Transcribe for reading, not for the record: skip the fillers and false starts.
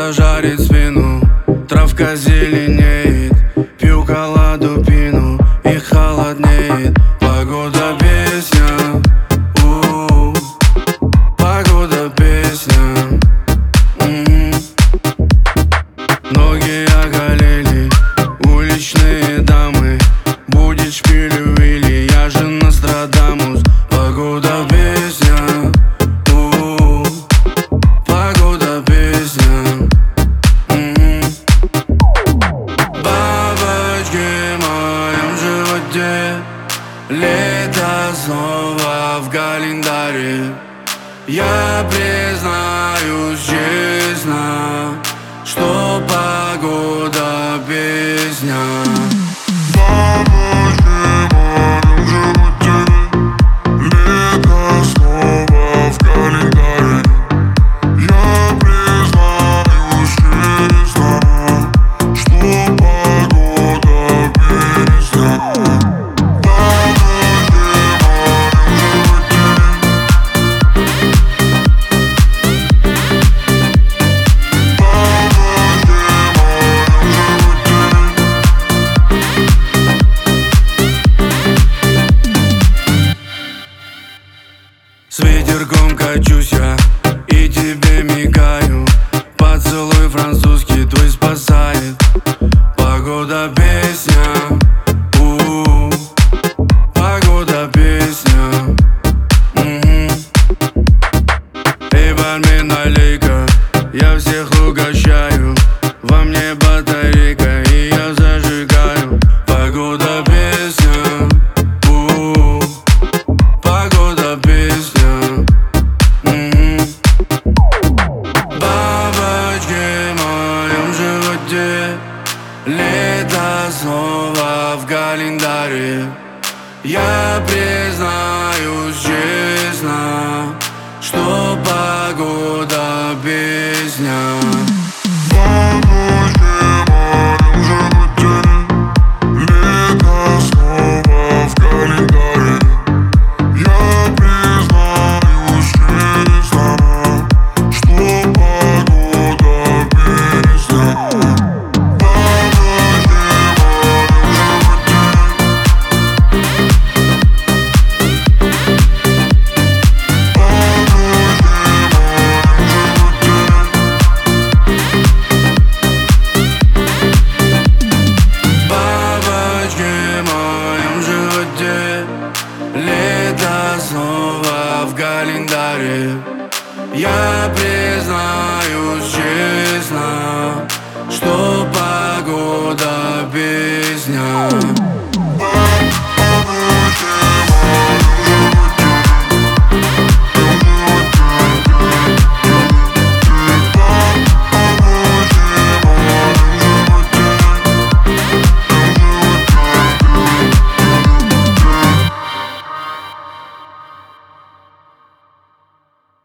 солнце жарит спину, травка зеленеет, пью коладу пину и холоднеет. Погода песня, погода песня. Ноги оголели, уличные дамы, будет шпилю или я же Нострадамус. Погода песня, погода песня. Бабочки в моем животе, лето снова в календаре. Я признаюсь честно, что погода песня. Бабочки в моем животе, лето снова в календаре. Я признаюсь честно, что погода песня. Бабочки в моем С ветерком качусь я и тебе мигаю. Поцелуй французский твой спасает. Погода песня, погода песня. Эй, бармен, налей-ка, я всех угощаю. Во мне батарейка и я зажигаю. Погода песня, погода песня. Бабочки в моем животе, лето снова в календаре. Я признаюсь честно, что погода песня. Бабочки в моем животе, лето снова в календаре. Я признаюсь честно, что погода песня. Бабочки в моем животе. Бабочки в моем животе, лето снова в календаре. Я